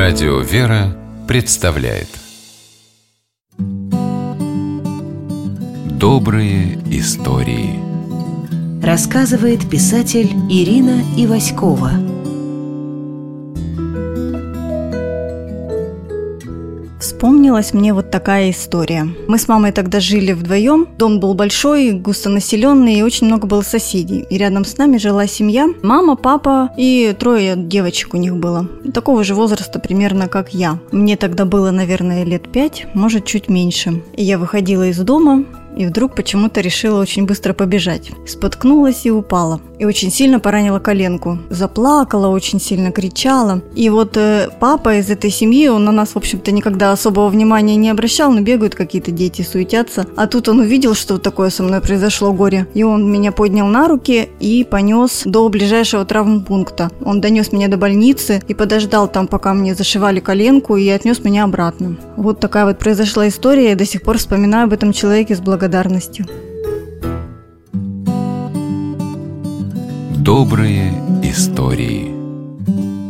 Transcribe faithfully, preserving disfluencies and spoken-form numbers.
Радио «Вера» представляет Добрые истории. Рассказывает писатель Ирина Иваськова. Вспомнилась мне вот такая история. Мы с мамой тогда жили вдвоем. Дом был большой, густонаселенный, и очень много было соседей. И рядом с нами жила семья. Мама, папа и трое девочек у них было. Такого же возраста примерно, как я. Мне тогда было, наверное, лет пять, может, чуть меньше. И я выходила из дома, и вдруг почему-то решила очень быстро побежать. Споткнулась и упала. И очень сильно поранила коленку. Заплакала, очень сильно кричала. И вот э, папа из этой семьи, он на нас, в общем-то, никогда особого внимания не обращал, но бегают какие-то дети, суетятся. А тут он увидел, что вот такое со мной произошло горе. И он меня поднял на руки и понес до ближайшего травмпункта. Он донес меня до больницы и подождал там, пока мне зашивали коленку, и отнес меня обратно. Вот такая вот произошла история. Я до сих пор вспоминаю об этом человеке с благодарностью. Добрые истории.